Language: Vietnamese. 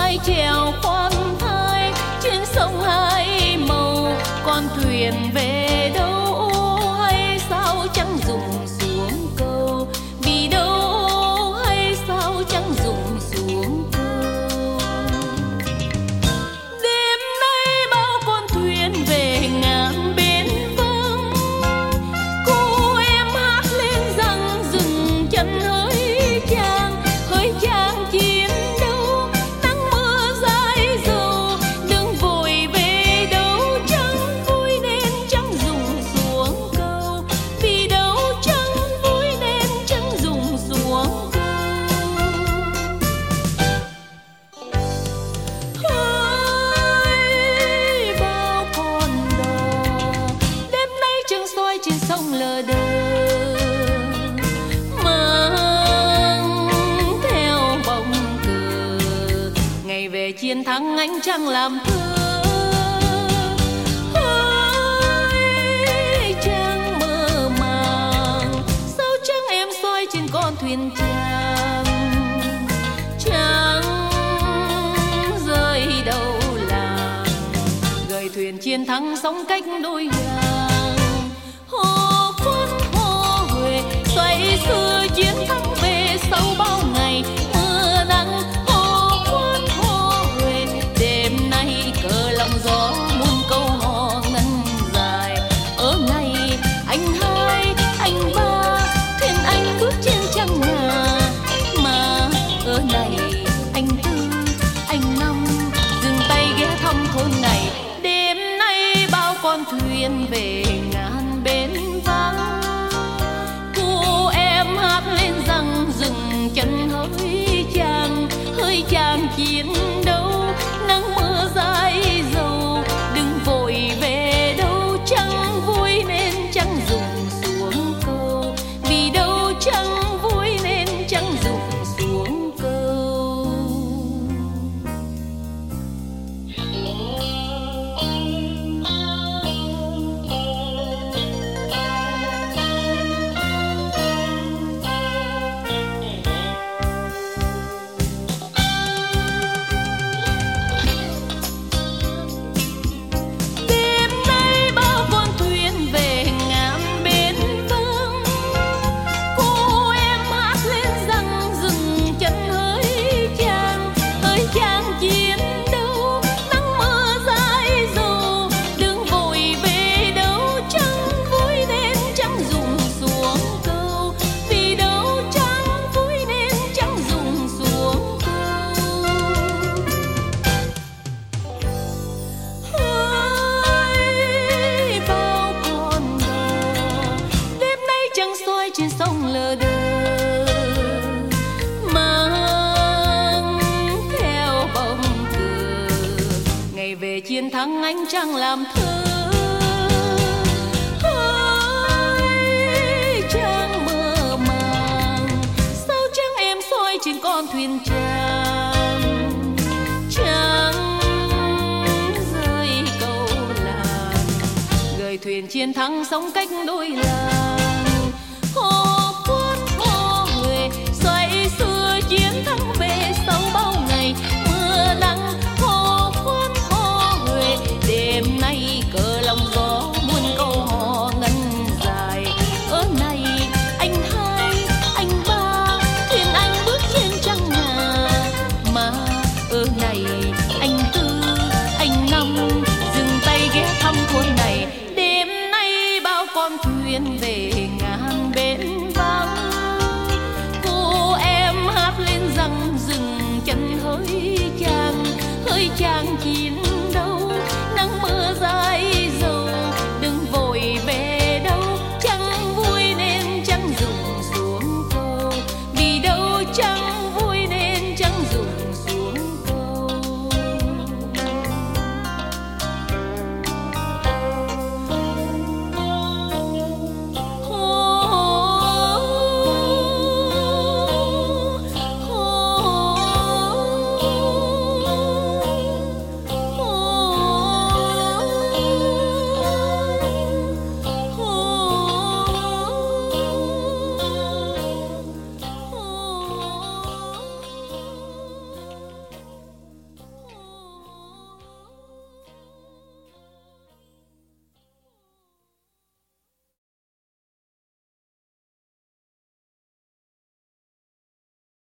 mái chèo khoan thai trên sông hai màu, con thuyền về đâu hay sao chẳng dùng xuống câu, vì đâu hay sao chẳng dùng xuống câu. Đêm nay bao con thuyền về ngàn bến vắng, cô em hát lên rằng dừng chân hỡi chàng chiến đấu, nắng mưa dài dầu đừng vội về đâu, chẳng vui nên chẳng dùng xuống câu, vì đâu chẳng vui nên chẳng dùng xuống câu. Hỡi bao con đò, đêm nay trăng soi trên sông lờ đờ, về chiến thắng ánh trăng làm thơ. Hỡi trăng mơ màng, sao trăng em soi trên con thuyền trắng, trắng rơi đầu làng, gửi thuyền chiến thắng sóng cách đôi hàng. Hồ Quân Hồ Huệ xoay xưa chiến thắng về sau bao ngày mưa nắng. Lòng gió muôn câu hò ngân dài, ở này anh hai anh ba thuyền anh bước trên trăng ngà, mà ở này anh tư anh năm dừng tay ghé thăm thôn này. Đêm nay bao con thuyền về ngàn bến vắng, cô em hát lên rằng dừng chân hỡi chàng chiến đấu, nắng mưa dài dầu đừng vội về đâu, chẳng vui nên chẳng dùng xuống câu, vì đâu chẳng vui nên chẳng dùng xuống câu. Trên sông lờ đờ mang theo bóng cờ, ngày về chiến thắng ánh trăng làm thơ. Hỡi trăng mơ màng, sao trăng em soi trên con thuyền trắng, trắng rơi câu làng, gửi thuyền chiến thắng sóng cách đôi làng. Hồ Quân Hồ Huệ xoay xưa chiến thắng về sau bao ngày mưa nắng. Hồ Quân Hồ Huệ đêm nay cờ lòng gió muôn câu hò ngân dài, ở này anh hai anh ba thuyền anh bước trên trăng ngà, mà ở này anh tư anh năm dừng tay ghé thăm thôn này. Đêm nay bao con thuyền về ngàn bến vắng, cô em hát lên rằng dừng chân hỡi chàng chi